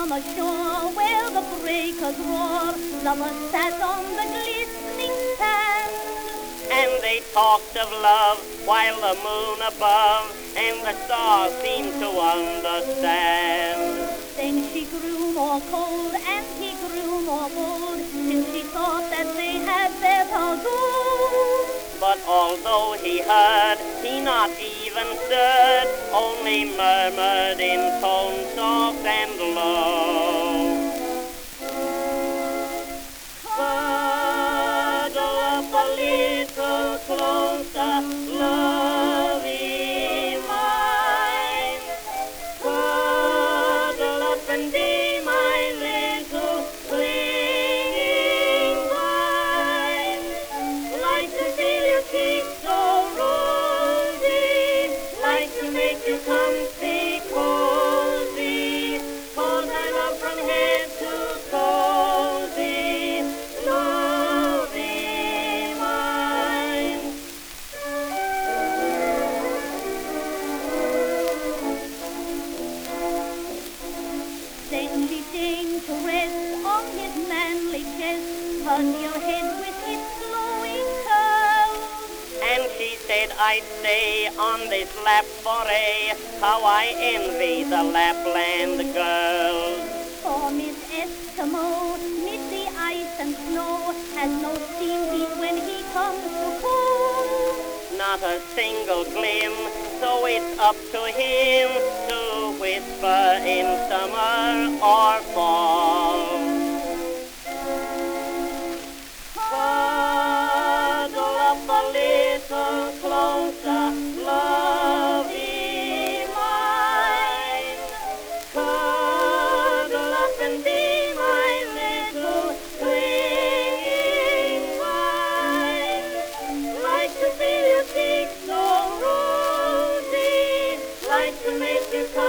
from a shore where the breakers roar, lovers sat on the glistening sand. And they talked of love while the moon above and the stars seemed to understand. Then she grew more cold and he grew more bold, till she thought that they had better go. But although he heard, he not even stirred, only murmured in tones soft and low. Cuddle up a little closer, lovey mine. Cuddle up and be my little clinging vine. Like to feel your cheeks so rosy, like to make you comfy, cozy, 'cause I love from head to toesy, lovey mine. Then she deigned to rest on his manly chest, her near head with its flowing curls. And she said I'd stay on this lap foray, how I envy the Lapland girls. For Miss Eskimo, mid the ice and snow, has no steam heat when he comes to cool. Not a single gleam, so it's up to him to whisper in summer or fall. Cuddle up a little closer, lovey mine. Cuddle up and be my little clinging vine. Like to feel your cheeks so rosy, like to make you